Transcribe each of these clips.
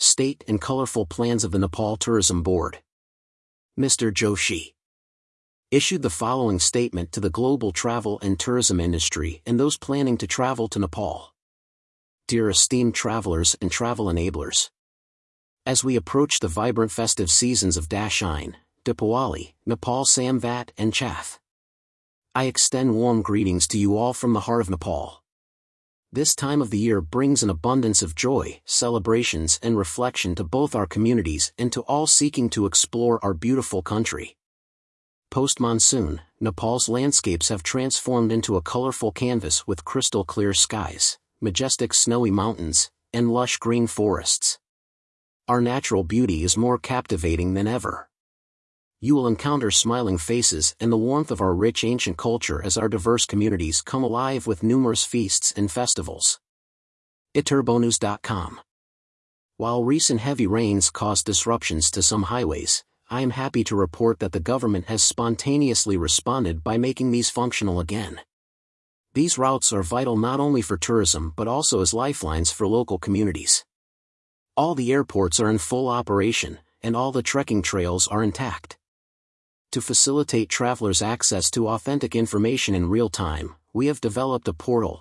state and colorful plans of the Nepal Tourism Board. Mr. Joshi issued the following statement to the global travel and tourism industry and those planning to travel to Nepal. Dear esteemed travelers and travel enablers, as we approach the vibrant festive seasons of Dashain, Deepawali, Nepal Samvat and Chath, I extend warm greetings to you all from the heart of Nepal. This time of the year brings an abundance of joy, celebrations and reflection to both our communities and to all seeking to explore our beautiful country. Post-monsoon, Nepal's landscapes have transformed into a colorful canvas with crystal clear skies, majestic snowy mountains, and lush green forests. Our natural beauty is more captivating than ever. You will encounter smiling faces and the warmth of our rich ancient culture as our diverse communities come alive with numerous feasts and festivals. iturbonews.com. While recent heavy rains caused disruptions to some highways, I am happy to report that the government has spontaneously responded by making these functional again. These routes are vital not only for tourism but also as lifelines for local communities. All the airports are in full operation, and all the trekking trails are intact. To facilitate travelers' access to authentic information in real time, we have developed a portal,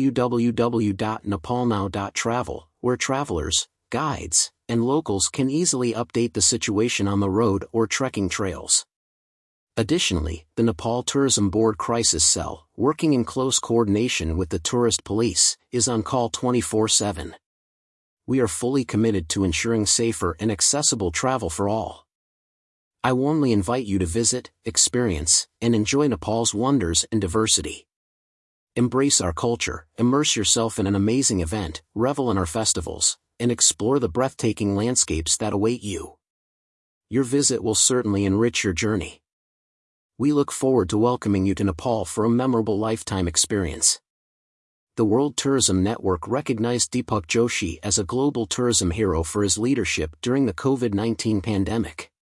www.nepalnow.travel, where travelers, guides, and locals can easily update the situation on the road or trekking trails. Additionally, the Nepal Tourism Board Crisis Cell, working in close coordination with the Tourist Police, is on call 24/7. We are fully committed to ensuring safer and accessible travel for all. I warmly invite you to visit, experience, and enjoy Nepal's wonders and diversity. Embrace our culture, immerse yourself in an amazing event, revel in our festivals, and explore the breathtaking landscapes that await you. Your visit will certainly enrich your journey. We look forward to welcoming you to Nepal for a memorable lifetime experience. The World Tourism Network recognized Deepak Joshi as a global tourism hero for his leadership during the COVID-19 pandemic.